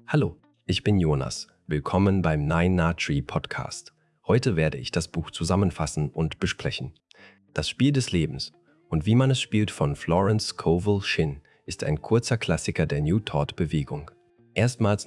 Hallo, ich bin Jonas. Willkommen beim Nine Na Tree Podcast. Heute werde ich das Buch zusammenfassen und besprechen. Das Spiel des Lebens und wie man es spielt von Florence Scovel Shinn ist ein kurzer Klassiker der New Thought-Bewegung. Erstmals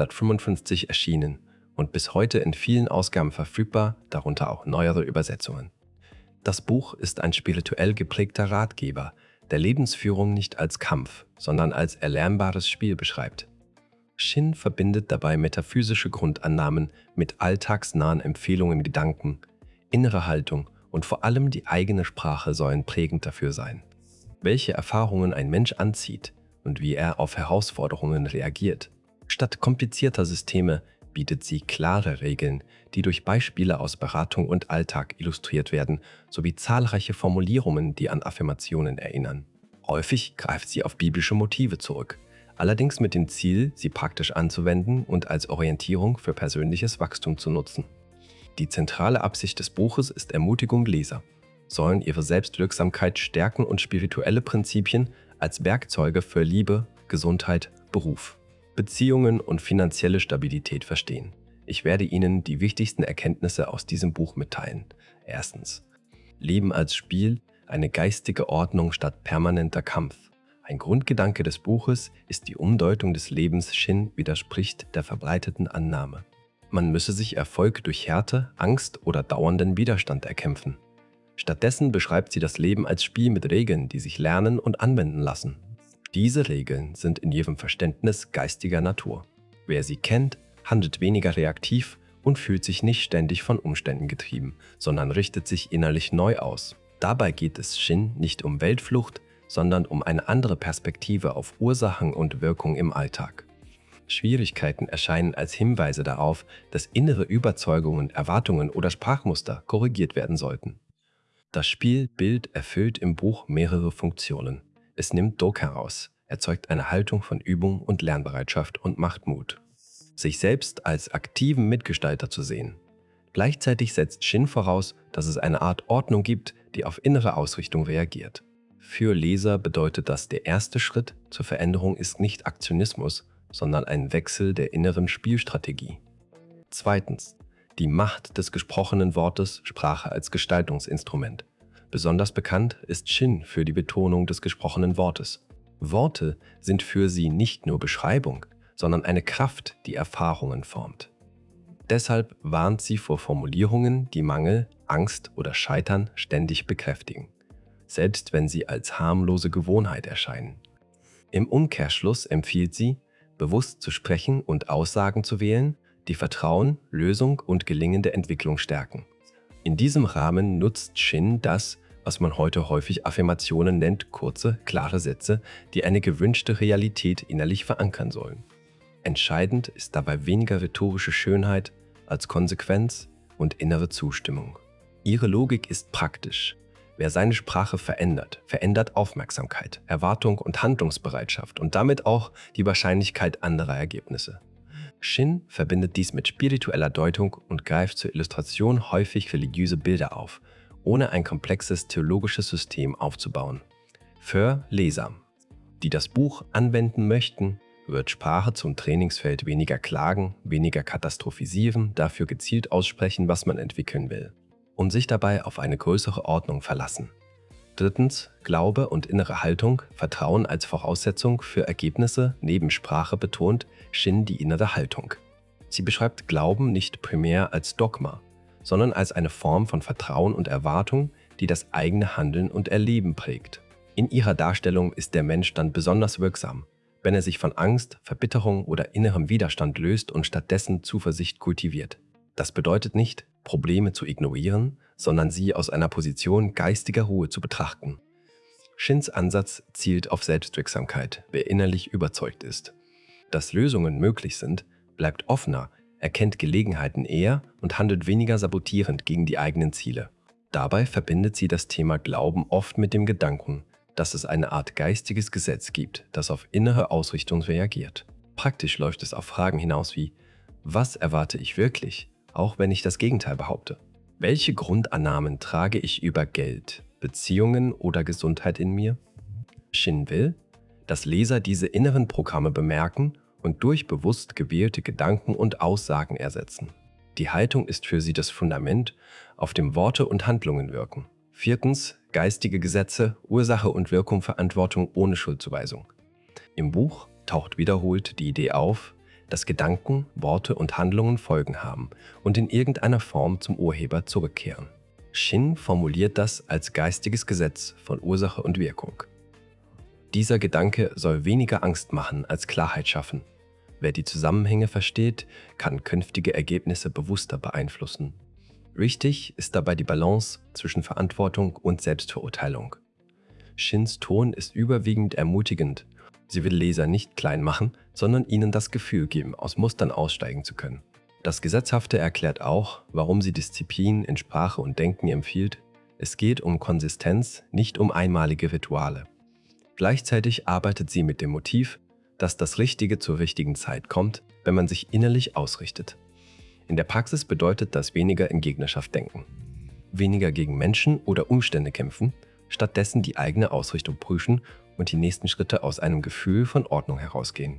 1955 erschienen und bis heute in vielen Ausgaben verfügbar, darunter auch neuere Übersetzungen. Das Buch ist ein spirituell geprägter Ratgeber, der Lebensführung nicht als Kampf, sondern als erlernbares Spiel beschreibt. Shinn verbindet dabei metaphysische Grundannahmen mit alltagsnahen Empfehlungen in Gedanken, innere Haltung und vor allem die eigene Sprache sollen prägend dafür sein. Welche Erfahrungen ein Mensch anzieht und wie er auf Herausforderungen reagiert. Statt komplizierter Systeme bietet sie klare Regeln, die durch Beispiele aus Beratung und Alltag illustriert werden, sowie zahlreiche Formulierungen, die an Affirmationen erinnern. Häufig greift sie auf biblische Motive zurück, allerdings mit dem Ziel, sie praktisch anzuwenden und als Orientierung für persönliches Wachstum zu nutzen. Die zentrale Absicht des Buches ist Ermutigung Leser, sollen ihre Selbstwirksamkeit stärken und spirituelle Prinzipien als Werkzeuge für Liebe, Gesundheit, Beruf, Beziehungen und finanzielle Stabilität verstehen. Ich werde Ihnen die wichtigsten Erkenntnisse aus diesem Buch mitteilen. Erstens: Leben als Spiel, eine geistige Ordnung statt permanenter Kampf. Ein Grundgedanke des Buches ist die Umdeutung des Lebens. Shinn widerspricht der verbreiteten Annahme, man müsse sich Erfolg durch Härte, Angst oder dauernden Widerstand erkämpfen. Stattdessen beschreibt sie das Leben als Spiel mit Regeln, die sich lernen und anwenden lassen. Diese Regeln sind in ihrem Verständnis geistiger Natur. Wer sie kennt, handelt weniger reaktiv und fühlt sich nicht ständig von Umständen getrieben, sondern richtet sich innerlich neu aus. Dabei geht es Shinn nicht um Weltflucht, sondern um eine andere Perspektive auf Ursachen und Wirkung im Alltag. Schwierigkeiten erscheinen als Hinweise darauf, dass innere Überzeugungen, Erwartungen oder Sprachmuster korrigiert werden sollten. Das Spielbild erfüllt im Buch mehrere Funktionen. Es nimmt Druck heraus, erzeugt eine Haltung von Übung und Lernbereitschaft und macht Mut, sich selbst als aktiven Mitgestalter zu sehen. Gleichzeitig setzt Shinn voraus, dass es eine Art Ordnung gibt, die auf innere Ausrichtung reagiert. Für Leser bedeutet das, der erste Schritt zur Veränderung ist nicht Aktionismus, sondern ein Wechsel der inneren Spielstrategie. Zweitens: Die Macht des gesprochenen Wortes, Sprache als Gestaltungsinstrument. Besonders bekannt ist Shinn für die Betonung des gesprochenen Wortes. Worte sind für sie nicht nur Beschreibung, sondern eine Kraft, die Erfahrungen formt. Deshalb warnt sie vor Formulierungen, die Mangel, Angst oder Scheitern ständig bekräftigen, selbst wenn sie als harmlose Gewohnheit erscheinen. Im Umkehrschluss empfiehlt sie, bewusst zu sprechen und Aussagen zu wählen, die Vertrauen, Lösung und gelingende Entwicklung stärken. In diesem Rahmen nutzt Shinn das, was man heute häufig Affirmationen nennt, kurze, klare Sätze, die eine gewünschte Realität innerlich verankern sollen. Entscheidend ist dabei weniger rhetorische Schönheit als Konsequenz und innere Zustimmung. Ihre Logik ist praktisch. Wer seine Sprache verändert, verändert Aufmerksamkeit, Erwartung und Handlungsbereitschaft und damit auch die Wahrscheinlichkeit anderer Ergebnisse. Shinn verbindet dies mit spiritueller Deutung und greift zur Illustration häufig religiöse Bilder auf, ohne ein komplexes theologisches System aufzubauen. Für Leser, die das Buch anwenden möchten, wird Sprache zum Trainingsfeld weniger klagen, weniger katastrophisieren, dafür gezielt aussprechen, was man entwickeln will, und sich dabei auf eine größere Ordnung verlassen. Drittens: Glaube und innere Haltung, Vertrauen als Voraussetzung für Ergebnisse. Neben Sprache betont Shinn die innere Haltung. Sie beschreibt Glauben nicht primär als Dogma, sondern als eine Form von Vertrauen und Erwartung, die das eigene Handeln und Erleben prägt. In ihrer Darstellung ist der Mensch dann besonders wirksam, wenn er sich von Angst, Verbitterung oder innerem Widerstand löst und stattdessen Zuversicht kultiviert. Das bedeutet nicht, Probleme zu ignorieren, sondern sie aus einer Position geistiger Ruhe zu betrachten. Shinns Ansatz zielt auf Selbstwirksamkeit, wer innerlich überzeugt ist, dass Lösungen möglich sind, bleibt offener, erkennt Gelegenheiten eher und handelt weniger sabotierend gegen die eigenen Ziele. Dabei verbindet sie das Thema Glauben oft mit dem Gedanken, dass es eine Art geistiges Gesetz gibt, das auf innere Ausrichtung reagiert. Praktisch läuft es auf Fragen hinaus wie: Was erwarte ich wirklich, auch wenn ich das Gegenteil behaupte? Welche Grundannahmen trage ich über Geld, Beziehungen oder Gesundheit in mir? Shinn will, dass Leser diese inneren Programme bemerken und durch bewusst gewählte Gedanken und Aussagen ersetzen. Die Haltung ist für sie das Fundament, auf dem Worte und Handlungen wirken. 4. Geistige Gesetze, Ursache und Wirkung, Verantwortung ohne Schuldzuweisung. Im Buch taucht wiederholt die Idee auf, dass Gedanken, Worte und Handlungen Folgen haben und in irgendeiner Form zum Urheber zurückkehren. Shin formuliert das als geistiges Gesetz von Ursache und Wirkung. Dieser Gedanke soll weniger Angst machen als Klarheit schaffen. Wer die Zusammenhänge versteht, kann künftige Ergebnisse bewusster beeinflussen. Wichtig ist dabei die Balance zwischen Verantwortung und Selbstverurteilung. Shins Ton ist überwiegend ermutigend. Sie will Leser nicht klein machen, sondern ihnen das Gefühl geben, aus Mustern aussteigen zu können. Das Gesetzhafte erklärt auch, warum sie Disziplin in Sprache und Denken empfiehlt. Es geht um Konsistenz, nicht um einmalige Rituale. Gleichzeitig arbeitet sie mit dem Motiv, dass das Richtige zur richtigen Zeit kommt, wenn man sich innerlich ausrichtet. In der Praxis bedeutet das weniger in Gegnerschaft denken. Weniger gegen Menschen oder Umstände kämpfen, stattdessen die eigene Ausrichtung prüfen und die nächsten Schritte aus einem Gefühl von Ordnung herausgehen.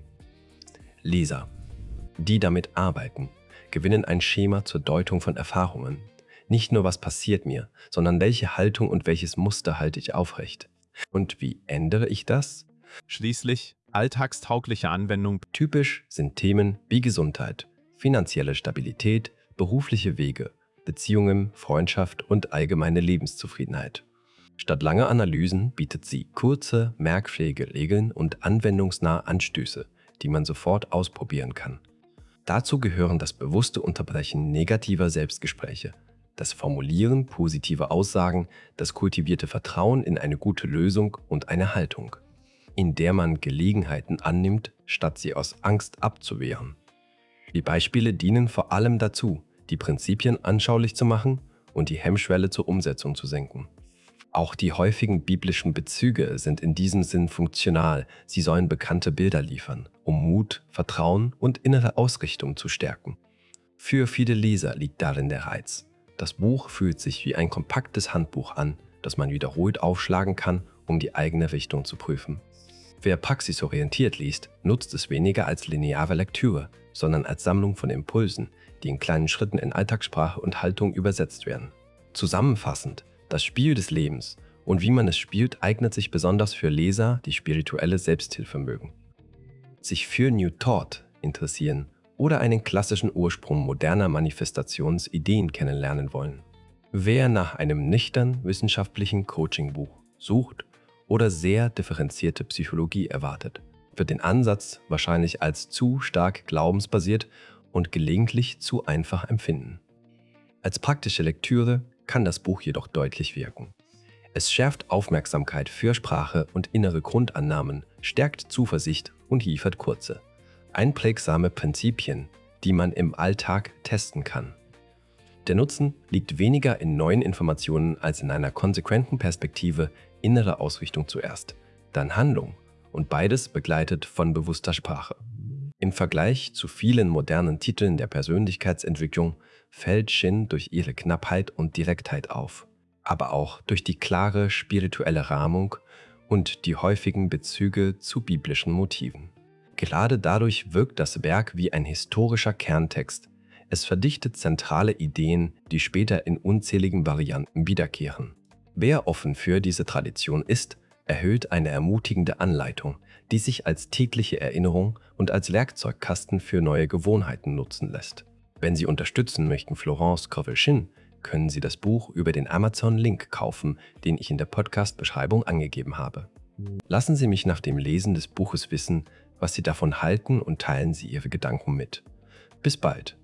Leser, die damit arbeiten, gewinnen ein Schema zur Deutung von Erfahrungen. Nicht nur, was passiert mir, sondern welche Haltung und welches Muster halte ich aufrecht. Und wie ändere ich das? Schließlich alltagstaugliche Anwendung. Typisch sind Themen wie Gesundheit, finanzielle Stabilität, berufliche Wege, Beziehungen, Freundschaft und allgemeine Lebenszufriedenheit. Statt langer Analysen bietet sie kurze, merkfähige Regeln und anwendungsnahe Anstöße, die man sofort ausprobieren kann. Dazu gehören das bewusste Unterbrechen negativer Selbstgespräche, das Formulieren positiver Aussagen, das kultivierte Vertrauen in eine gute Lösung und eine Haltung, in der man Gelegenheiten annimmt, statt sie aus Angst abzuwehren. Die Beispiele dienen vor allem dazu, die Prinzipien anschaulich zu machen und die Hemmschwelle zur Umsetzung zu senken. Auch die häufigen biblischen Bezüge sind in diesem Sinn funktional. Sie sollen bekannte Bilder liefern, um Mut, Vertrauen und innere Ausrichtung zu stärken. Für viele Leser liegt darin der Reiz. Das Buch fühlt sich wie ein kompaktes Handbuch an, das man wiederholt aufschlagen kann, um die eigene Richtung zu prüfen. Wer praxisorientiert liest, nutzt es weniger als lineare Lektüre, sondern als Sammlung von Impulsen, die in kleinen Schritten in Alltagssprache und Haltung übersetzt werden. Zusammenfassend: Das Spiel des Lebens und wie man es spielt, eignet sich besonders für Leser, die spirituelle Selbsthilfe mögen, sich für New Thought interessieren oder einen klassischen Ursprung moderner Manifestationsideen kennenlernen wollen. Wer nach einem nüchtern wissenschaftlichen Coachingbuch sucht oder sehr differenzierte Psychologie erwartet, wird den Ansatz wahrscheinlich als zu stark glaubensbasiert und gelegentlich zu einfach empfinden. Als praktische Lektüre kann das Buch jedoch deutlich wirken. Es schärft Aufmerksamkeit für Sprache und innere Grundannahmen, stärkt Zuversicht und liefert kurze, einprägsame Prinzipien, die man im Alltag testen kann. Der Nutzen liegt weniger in neuen Informationen als in einer konsequenten Perspektive, innere Ausrichtung zuerst, dann Handlung und beides begleitet von bewusster Sprache. Im Vergleich zu vielen modernen Titeln der Persönlichkeitsentwicklung fällt Shin durch ihre Knappheit und Direktheit auf, aber auch durch die klare spirituelle Rahmung und die häufigen Bezüge zu biblischen Motiven. Gerade dadurch wirkt das Werk wie ein historischer Kerntext. Es verdichtet zentrale Ideen, die später in unzähligen Varianten wiederkehren. Wer offen für diese Tradition ist, erhält eine ermutigende Anleitung, die sich als tägliche Erinnerung und als Werkzeugkasten für neue Gewohnheiten nutzen lässt. Wenn Sie unterstützen möchten Florence Scovel-Shinn, können Sie das Buch über den Amazon-Link kaufen, den ich in der Podcast-Beschreibung angegeben habe. Lassen Sie mich nach dem Lesen des Buches wissen, was Sie davon halten und teilen Sie Ihre Gedanken mit. Bis bald!